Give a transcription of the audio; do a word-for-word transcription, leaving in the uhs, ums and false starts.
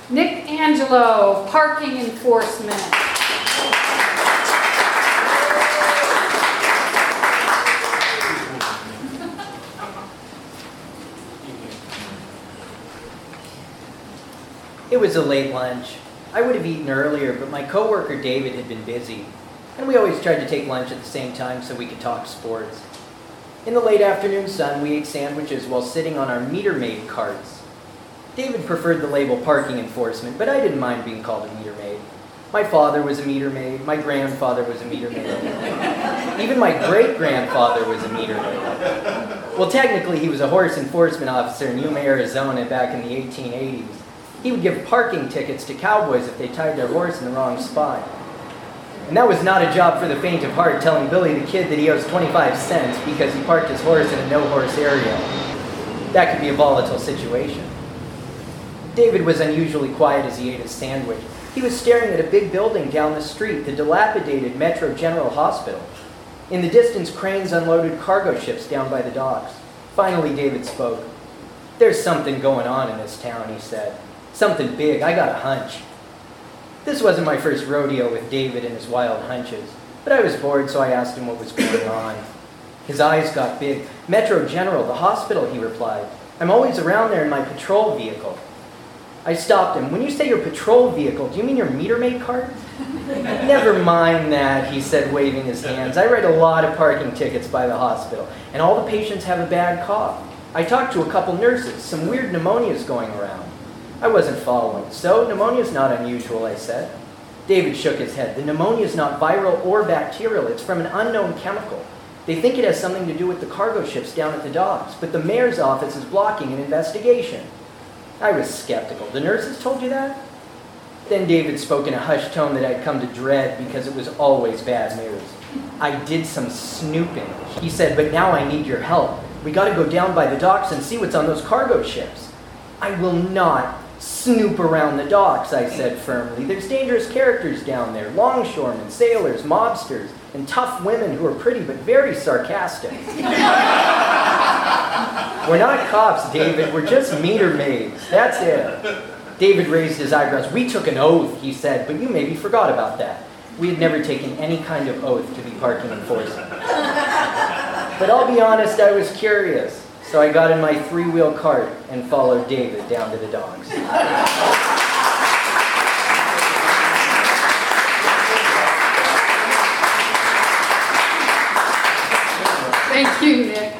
Nick Angelo, parking enforcement. It was a late lunch. I would have eaten earlier, but my coworker David had been busy, and we always tried to take lunch at the same time so we could talk sports. In the late afternoon sun, we ate sandwiches while sitting on our meter maid carts. David preferred the label parking enforcement, but I didn't mind being called a meter maid. My father was a meter maid, my grandfather was a meter maid. Even my great-grandfather was a meter maid. Well, technically he was a horse enforcement officer in Yuma, Arizona back in the eighteen eighties. He would give parking tickets to cowboys if they tied their horse in the wrong spot. And that was not a job for the faint of heart, telling Billy the Kid that he owes twenty-five cents because he parked his horse in a no-horse area. That could be a volatile situation. David was unusually quiet as he ate his sandwich. He was staring at a big building down the street, the dilapidated Metro General Hospital. In the distance, cranes unloaded cargo ships down by the docks. Finally, David spoke. "There's something going on in this town," he said. "Something big. I got a hunch." This wasn't my first rodeo with David and his wild hunches, but I was bored, so I asked him what was going on. His eyes got big. "Metro General, the hospital," he replied. "I'm always around there in my patrol vehicle." I stopped him. "When you say your patrol vehicle, do you mean your meter maid cart?" "Never mind that," he said, waving his hands. "I write a lot of parking tickets by the hospital, and all the patients have a bad cough. I talked to a couple nurses. Some weird pneumonia's going around." I wasn't following. "So, pneumonia's not unusual," I said. David shook his head. "The pneumonia's not viral or bacterial. It's from an unknown chemical. They think it has something to do with the cargo ships down at the docks, but the mayor's office is blocking an investigation." I was skeptical. "The nurses told you that?" Then David spoke in a hushed tone that I'd come to dread because it was always bad news. "I did some snooping," he said, "but now I need your help. We got to go down by the docks and see what's on those cargo ships." "I will not snoop around the docks," I said firmly. "There's dangerous characters down there, longshoremen, sailors, mobsters, and tough women who are pretty but very sarcastic." "We're not cops, David. We're just meter maids. That's it." David raised his eyebrows. "We took an oath," he said, "but you maybe forgot about that. We had never taken any kind of oath to be parking enforcement." But I'll be honest, I was curious. So I got in my three-wheel cart and followed David down to the docks. Thank you, Nick.